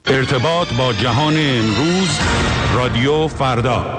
ارتباط با جهان امروز، رادیو فردا.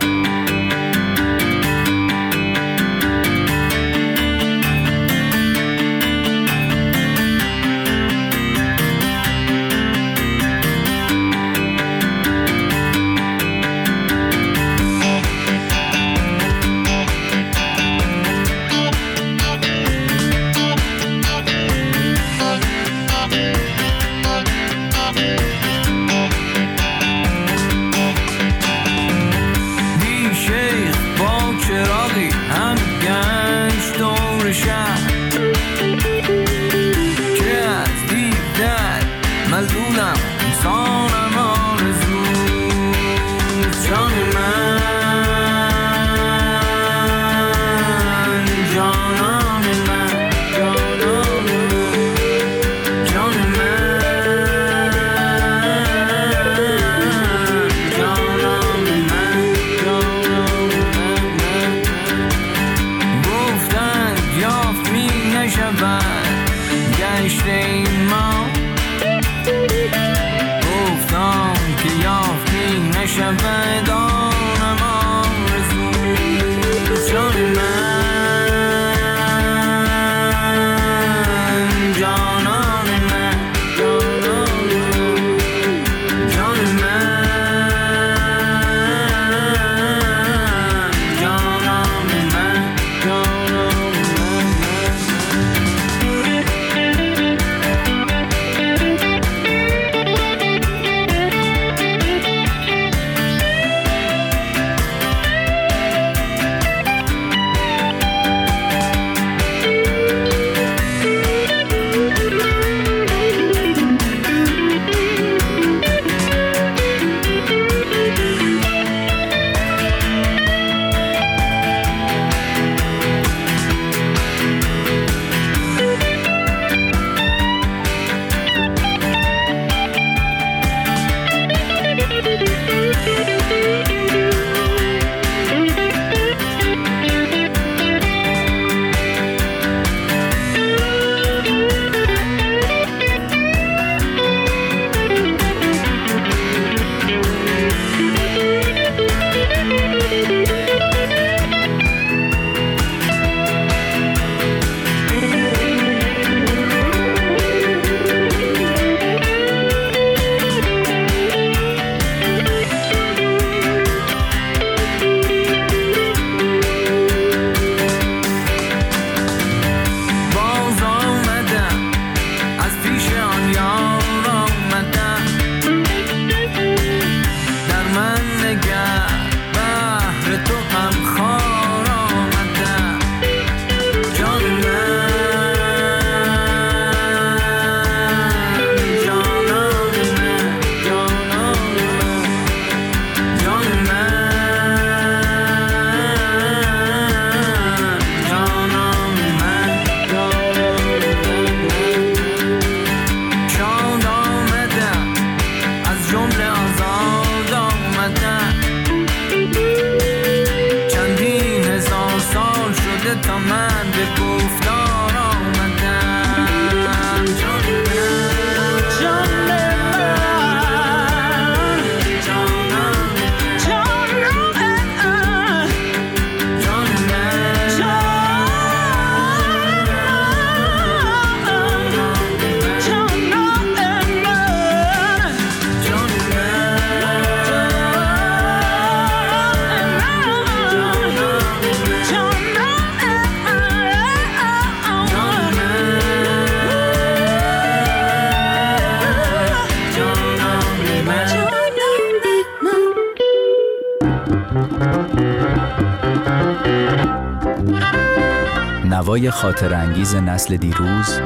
نوای خاطرانگیز نسل دیروز،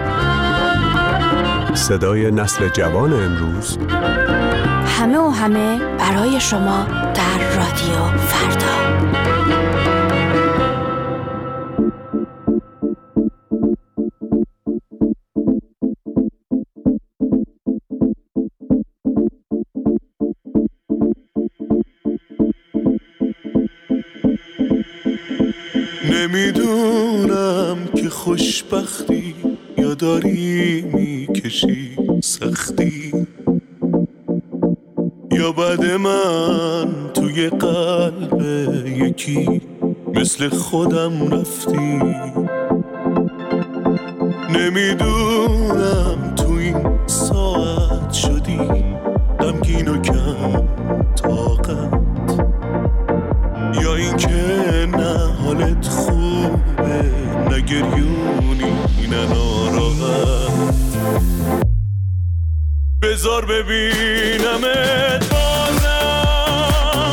صدای نسل جوان امروز، همه برای شما در رادیو فردا. نمیدونم که خوشبختی یا داری میکشی سختی، یا بعد من توی قلب یکی مثل خودم رفتی. نمیدونم تو این ساعت شدی غمگین و کم طاقت، یا این که نه حالت خوبه نه گریونی نه ناراحت. بذار ببینمت بازم،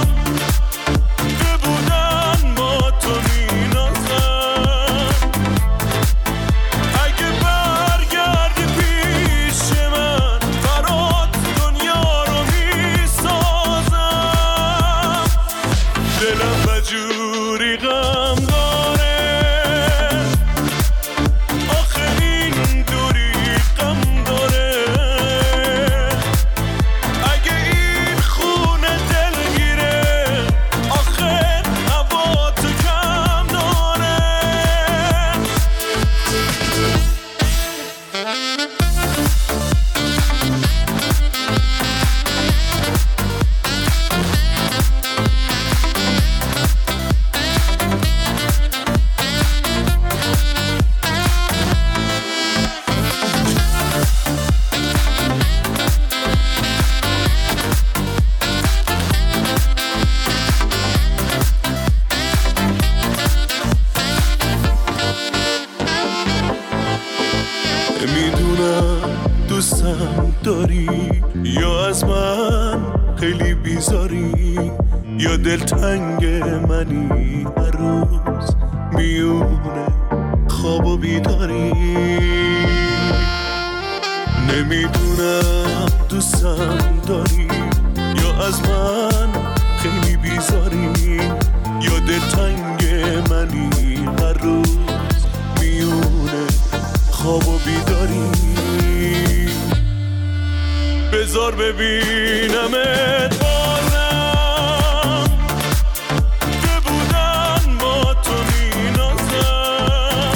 ببودن با تو مینازم. اگه برگردی پیش من برات دنیا رو میسازم. دلم بجوری غم داره، آخه این دوری غم داره. اگه این خونه دلگیره آخه هوا تو کم داره. میدونم دوستم داری یا از من خیلی بیزاری، یا دلتنگ منی هر روز میونه خواب و بیداری. نمیدونم دوستم داری یا از من خیلی بیزاری، یا دلتنگ منی هر روز میونه خواب و بیداری. بذار ببینمت بازم، ببودن با تو مینازم.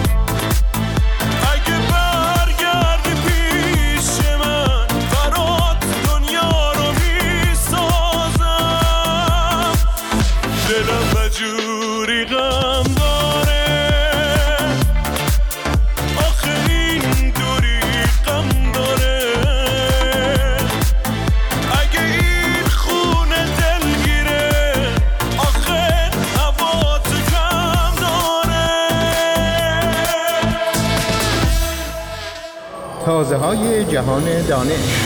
اگه برگردی پیش من برات دنیا رو میسازم. دلم بجوری غم داره، آخه این دوری غم داره. اگه این خونه دلگیره آخه هوا تو کم داره. تازه های جهان دانش.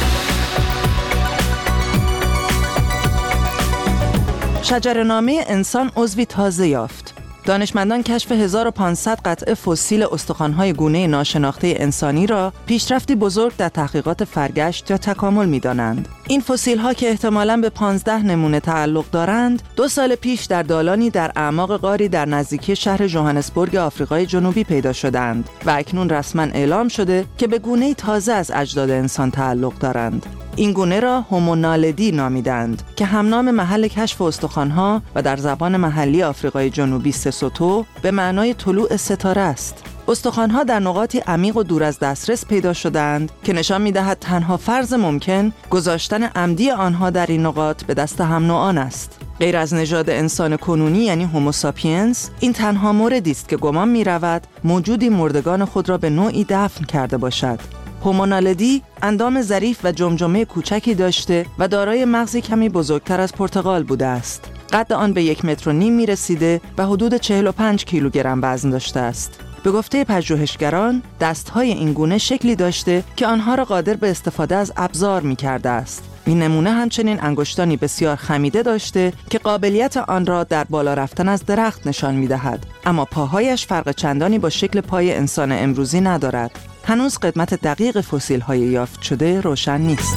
شجره‌نامه انسان عضوی تازه یافت. دانشمندان کشف 1500 قطعه فسیل استخوان‌های گونه ناشناخته انسانی را پیشرفتی بزرگ در تحقیقات فرگشت یا تکامل می‌دانند. این فسیل‌ها که احتمالاً به 15 نمونه تعلق دارند، 2 سال پیش در دالانی در اعماق غاری در نزدیکی شهر ژوهانسبورگ آفریقای جنوبی پیدا شدند و اکنون رسما اعلام شده که به گونه‌ای تازه از اجداد انسان تعلق دارند. این گونه را هومونالدی نامیدند که همنام محل کشف استخوان‌ها و در زبان محلی آفریقای جنوبی سسوتو به معنای طلوع ستاره است. استخوان‌ها در نقاطی عمیق و دور از دسترس پیدا شدند که نشان می‌دهد تنها فرض ممکن گذاشتن عمدی آنها در این نقاط به دست هم نوعان است. غیر از نژاد انسان کنونی یعنی هوموساپینس، این تنها موردی است که گمان می‌رود موجودی مردگان خود را به نوعی دفن کرده باشد. هومونالدی اندام ظریف و جمجمه کوچکی داشته و دارای مغزی کمی بزرگتر از پرتقال بوده است. قد آن به 1.5 متر می‌رسیده و حدود 45 کیلوگرم وزن داشته است. به گفته پژوهشگران، دست‌های این گونه شکلی داشته که آنها را قادر به استفاده از ابزار می‌کرده است. این نمونه همچنین انگشتانی بسیار خمیده داشته که قابلیت آن را در بالا رفتن از درخت نشان می‌دهد، اما پاهایش فرق چندانی با شکل پای انسان امروزی ندارد. هنوز قدمت دقیق فسیل‌های یافت شده روشن نیست.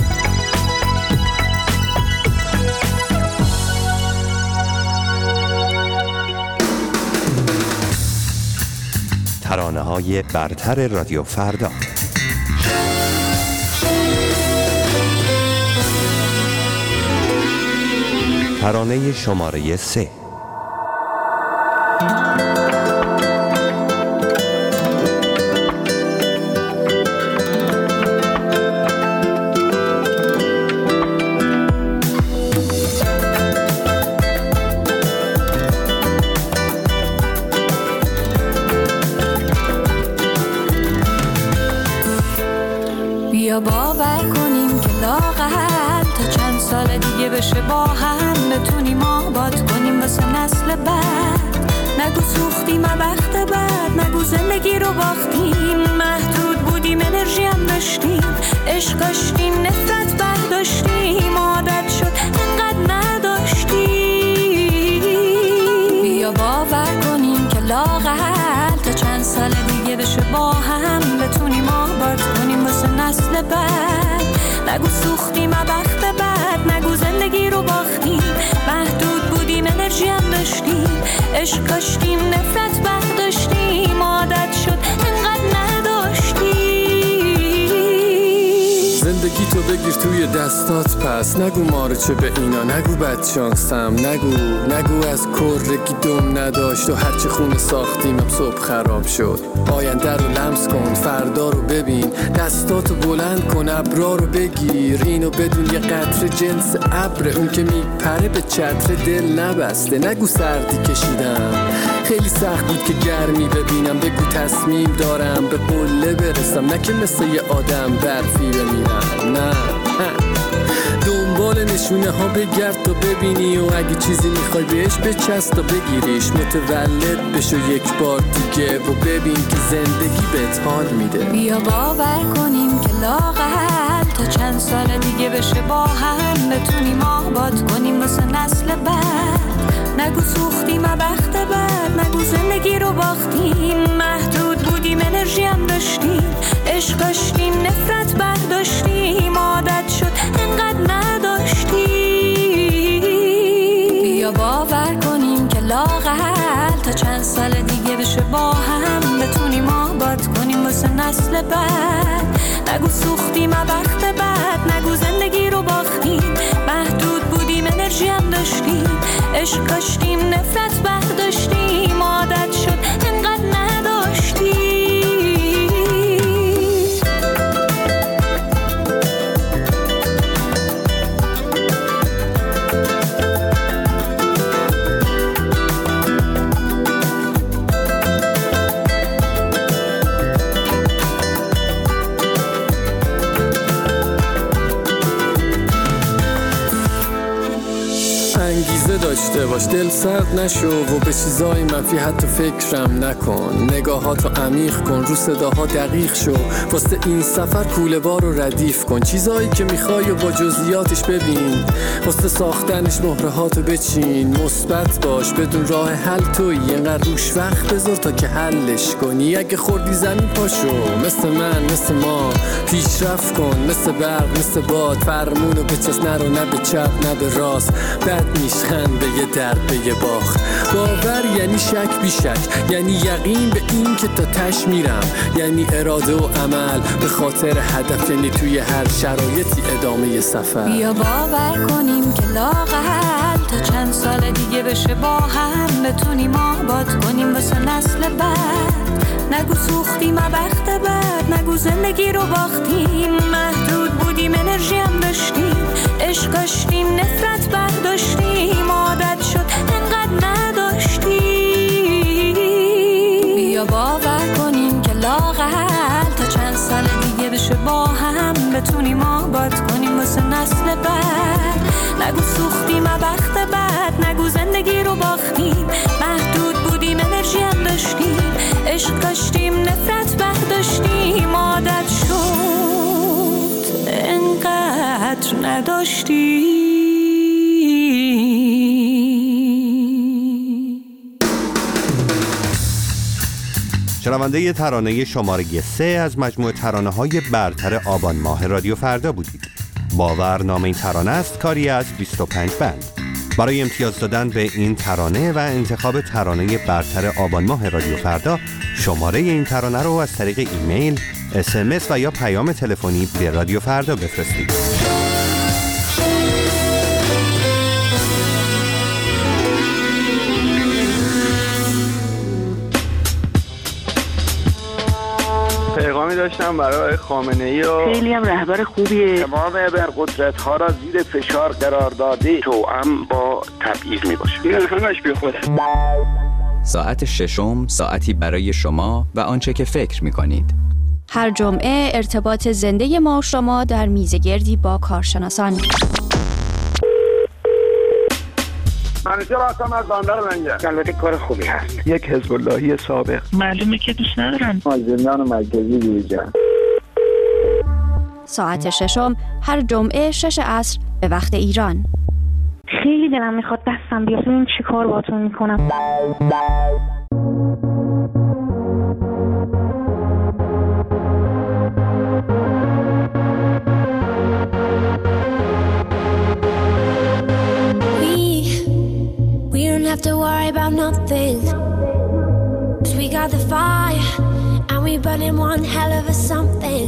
ترانه‌های برتر رادیو فردا. ترانه شماره 3. بیا باور کنیم که لااقل تا چند سال دیگه بشه با هم بتونیم آباد کنیم واسه نسل بعد. نگو سوختیم وقت بعد، نگو زندگی رو باختیم. محدود بودیم انرژی هم داشتیم، عشق داشتیم نفرت برداشتیم. عادت شد انقدر نداشتیم. بیا باور کنیم که لااقل تا چند سال دیگه بشه با هم بتونیم آباد کنیم واسه نسل بعد. نگو سوختیم وقت بعد، نگو زندگی رو باختیم. محدود بودیم انرژی هم داشتیم، عشق داشتیم نفرت برداشتیم. عادت شد انقدر نداشتیم. زندگی تو بگیر توی دستات پس، نگو ما رو چه به اینا، نگو بدشانسم، نگو از کرگی دم نداشت و هرچی خونه ساختیمم صبح خراب شد. آینده رو لمس کن، فردا رو ببین، دستاتو بلند کن، ابرا رو بگیر. اینو بدون یه قطره جنس ابر، اون که میپره به چتر دل نبسته. نگو سردی کشیدم، خیلی سخت بود که گرمی ببینم. بگو تصمیم دارم به قله برسم، نه که مثل یه آدم برفی بمیرم. نه دنبال نشونه ها بگرد تا ببینی، و اگه چیزی میخوای بهش بچست تا بگیریش. متولد بشو یک بار دیگه و ببین که زندگی بهت حال میده. بیا باور کنیم که لااقل تا چند سال دیگه بشه با هم بتونیم آباد کنیم واسه نسل بعد. نگو سوختیم وقت بعد، نگو زندگی رو باختیم. محدود بودیم انرژی هم داشتیم، عشق داشتیم نفرت برداشتیم. عادت شد انقدر نداشتیم. بیا باور کنیم که لااقل تا چند سال دیگه بشه با هم بتونیم آباد کنیم واسه نسل بعد. نگو سوختیم وقت بعد، نگو زندگی رو باختیم. محدود بودیم انرژی هم داشتیم، عشق داشتیم نفرت برداشتیم. عادت شد انقدر نداشتیم. انگیزه داشته باش، دل سرد نشو و به چیزای منفی حتی فکرم نکن. نگاهاتو عمیق کن، رو صداها دقیق شو. واسه این سفر کوله بار رو ردیف کن. چیزایی که میخوای و با جزئیاتش ببین، واسه ساختنش مهره هاتو بچین. مثبت باش، بدون راه حل تویی، اینقدر روش وقت بذار تا که حلش کنی. اگه خوردی زمین پاشو، مثل من مثل ما پیشرفت کن. مثل برق مثل باد، فرمونو بچست، نرو نه به چپ نه به راست. بد میشخند به یه درد به یه باخت. باور یعنی شک بی شک، یعنی یقین به این که تا تش میرم، یعنی اراده و عمل به خاطر هدف، یعنی توی هر شرایطی ادامه سفر. بیا باور کنیم که لااقل تا چند سال دیگه بشه با هم بتونیم آباد کنیم واسه نسل بعد. نگو سوختیم وقت بعد، نگو زندگی رو باختیم. محدود بودیم انرژی هم داشتیم، عشق داشتیم نفرت برداشتیم. عادت شد انقدر نداشتیم. بیا باور کنیم که لااقل تا چند سال دیگه بشه با هم بتونیم آباد کنیم واسه نسل بعد. نگو سوختیم وقت بعد، نگو زندگی رو باختیم. محدود بودیم انرژی هم داشتیم، عشق داشتیم نفرت برداشتیم. عادت شد انقدر نداشتیم. شنونده ترانه شماره 3 از مجموعه ترانه‌های برتر آبان ماه رادیو فردا بودید. باور نام این ترانه است، کاری از 25 بند. برای امتیاز دادن به این ترانه و انتخاب ترانه برتر آبان ماه رادیو فردا، شماره این ترانه رو از طریق ایمیل، SMS و یا پیام تلفنی به رادیو فردا بفرستید. پیغامی داشتم برای خامنه‌ای و خیلی هم رهبر خوبیه. تمام ابرقدرت‌ها را زیر فشار قرار داده، توأم با تبعیض میباشه. این همش بی خوده. ساعت ششم، ساعتی برای شما و آنچه که فکر می‌کنید. هر جمعه ارتباط زنده ما و شما در میزگردی با کارشناسان. منیجر هستم از بندر لنگر. البته کار خوبی هست. یک حزب اللهی سابق. معلومه که دوست ندارن. زندان مرکزی بیرجان. ساعت 6 هر جمعه 6 عصر به وقت ایران. خیلی دلم میخواد دستم بیاد ببینم چی کار باهاتون میکنم. We don't have to worry about nothing, 'cause we got the fire and we burning one hell of a something.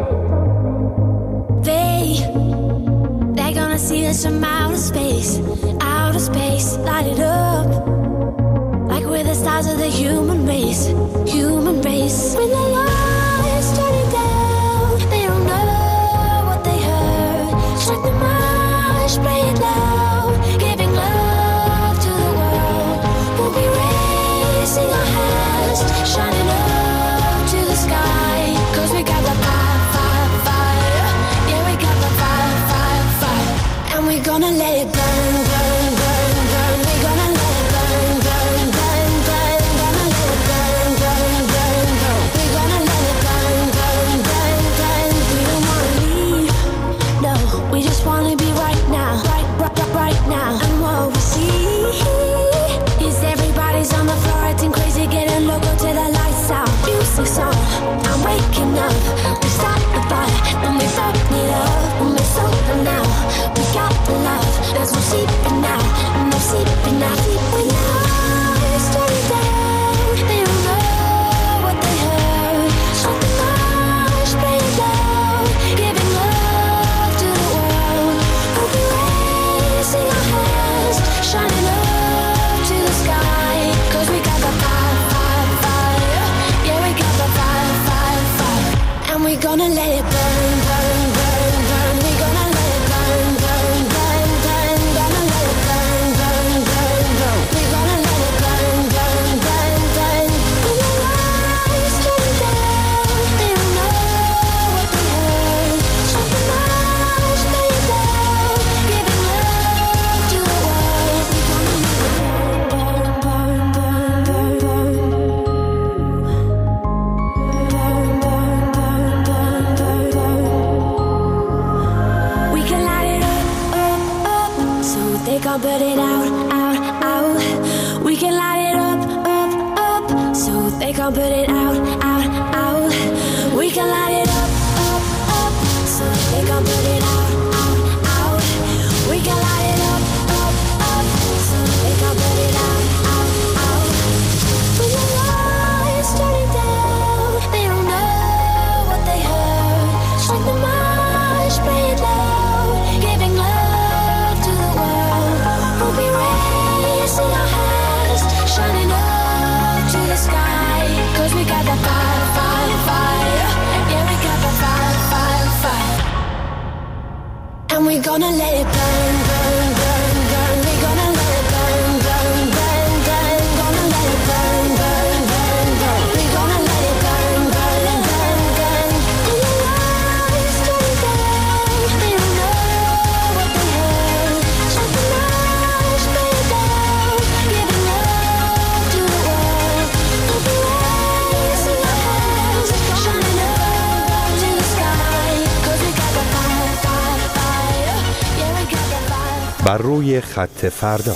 They're gonna see us from outer space, light it up like we're the stars of the human race. When the lights turning down, they don't know what they heard. Strike the march, play it loud, giving love to the world. We'll be raising our hands, shining up to the sky, 'cause we got the fire. Yeah, we got the fire. And we're gonna let it burn. We're gonna let it burn. Gonna let it burn. We're gonna let it burn. We don't wanna leave, no, we just wanna be right now. Right now. And what we see is everybody's on the floor acting crazy, getting loco till the lights out. Music's on, I'm waking up. We start the fire, and we burn it up. We're sober now, we got the love. There's no sleeping now, no sleeping now. When the lights turn down, they don't know what they heard. Strike the march, play it loud, giving love to the world. We'll be raising our hands, shining up to the sky, 'cause we got the fire. Yeah, we got the fire. And we're gonna let it burn. We're gonna let it burn. Gonna let it burn. We're gonna let it burn. When the lights turn down, they don't know what they heard. Strike the march, play it loud, giving love to the world. We're gonna we can light it up, so they can't put it out. We can light it up, so they can't put it out. We can light it up, so they can't put it out. We can light it up, so they can't put it out. When the lights turning down, they don't know what they heard. Strike the march, play it loud, giving love to the world. We'll be raising our hands, shining up to the sky, 'cause we got the fire. Yeah, we got the fire. And we're gonna let it burn. We're gonna let it burn. Gonna let it burn. We're gonna let it burn. When the lights turn down, they don't know what they heard. Strike the march, play it loud, giving love to the world. We'll be raising our hands, shining up to the sky, 'cause we got the fire. Yeah, we got the fire. بر روی خط فردا.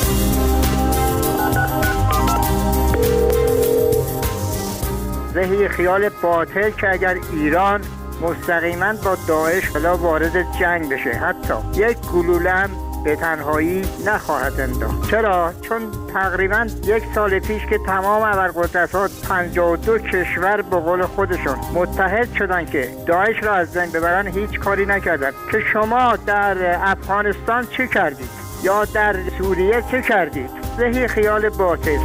ذهی خیال باطل که اگر ایران مستقیما با داعش بلا وارد جنگ بشه، حتی یک گلوله هم به تنهایی نخواهد انداخت. چرا؟ چون تقریبا یک سال پیش که تمام ابرقدرت‌ها 52 کشور به قول خودشون متحد شدن که داعش را از بین ببرن، هیچ کاری نکردن. که شما در افغانستان چی کردید؟ یا در سوریه چی کردید؟ ذهی خیال باطل.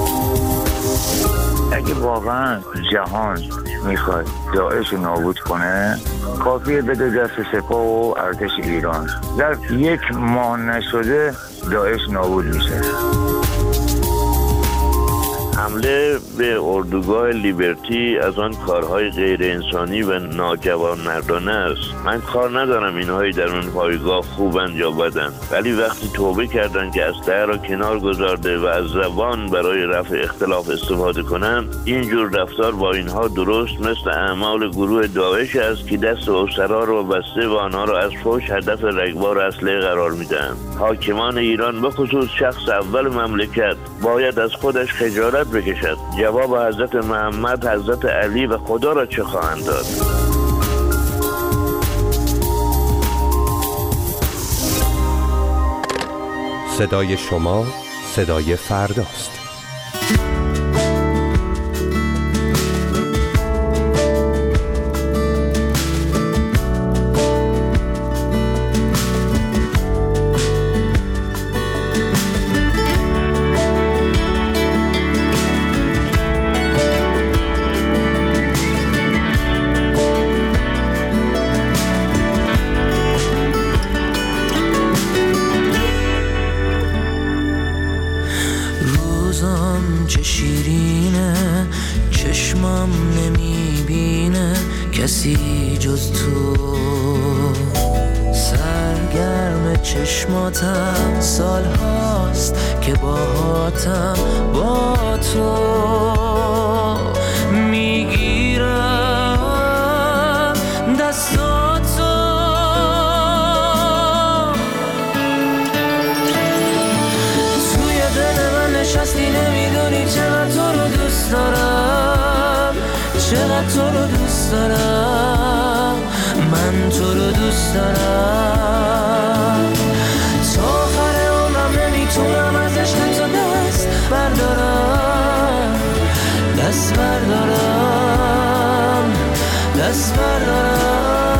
اگه واقعا جهان میخواد داعش رو نابود کنه، کافیه بده دست سپاه و ارتش ایران. در 1 ماه نشده داعش نابود میشه. حمله به اردوگاه لیبرتی از آن کارهای غیر انسانی و ناجوانمردانه است. من کار ندارم اینهایی در اون پایگاه خوبن یا بدن، ولی وقتی توبه کردن که اسلحه را کنار گذارده و از زبان برای رفع اختلاف استفاده کنن، اینجور رفتار با اینها درست مثل اعمال گروه داعش است که دست اسرا را بسته و آنها را از فحش هدف رگبار اسلحه قرار میدهند. حاکمان ایران به خصوص شخص اول مملکت باید از خودش خجالت بکشد. جواب حضرت محمد، حضرت علی و خدا را چه خواهند داد؟ صدای شما صدای فرداست. چه شیرینه، چشمم نمیبینه کسی جز تو، سرگرم چشماتم، سال هاست که باهاتم، با تو میگیرم دستاتو، توی دل من نشستی، نمیدونی چقدر تو رو دوست دارم، چقدر تو رو دوست دارم، من تو رو دوست دارم، تا آخر عمرم نمیتونم از عشق تو دست بردارم، دست بردارم، دست بردارم.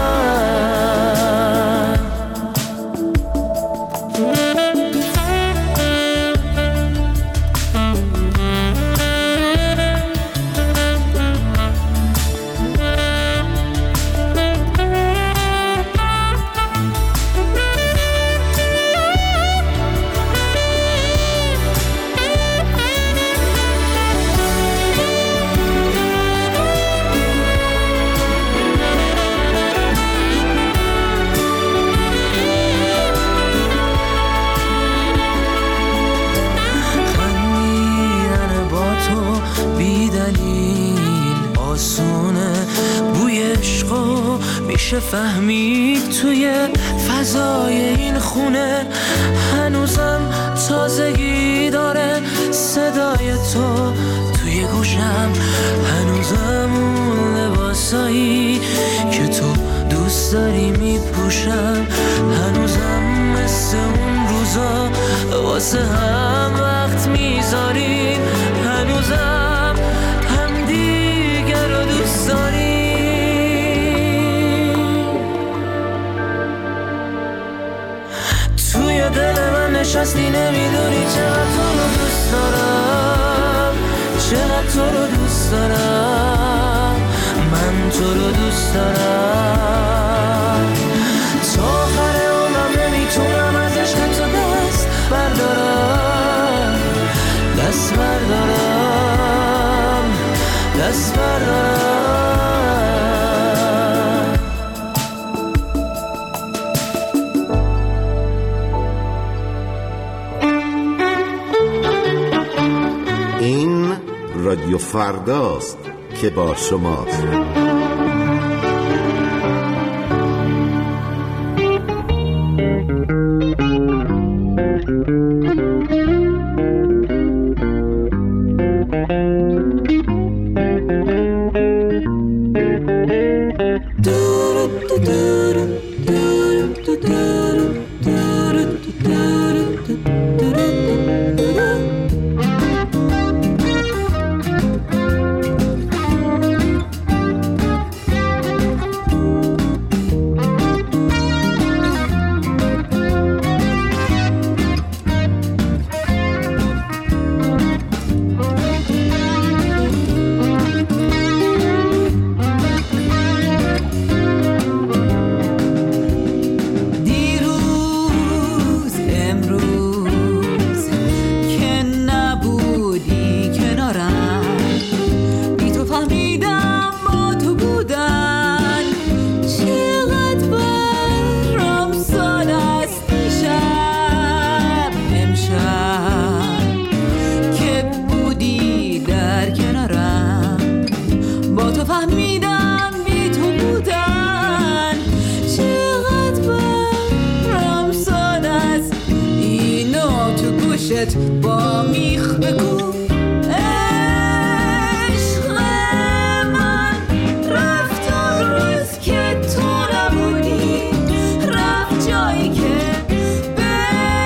میشه فهمید توی فضای این خونه، هنوزم تازگی داره صدای تو توی گوشم، هنوزم اون لباسایی که تو دوست داری میپوشم، هنوزم مثل اون روزا واسه هم وقت میذاریم، هنوزم هم دیگر رو دوست داریم. توی دل من نشستی، نمیدونی چقدر تو رو دوست دارم، چقدر تو رو دوست دارم، من تو رو دوست دارم، تا آخر عمرم نمیتونم از عشق تو دست بردارم، دست بردارم، دست بردارم. رادیو فرداست که با شماست. چشت با میخ بکن عشق من رفت اون روز که تو نبودی رفت جایی که به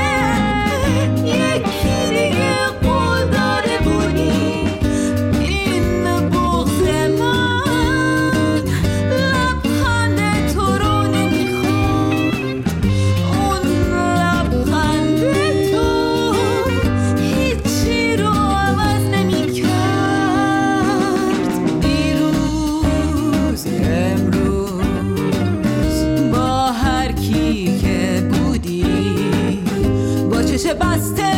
یکی دیگه قول داده بودی این بغض من لبخند تو رو نمیخواد اون لبخند تو هیچی رو عوض نمیکرد دیروز امروز با هر کی که بودی با چشم بسته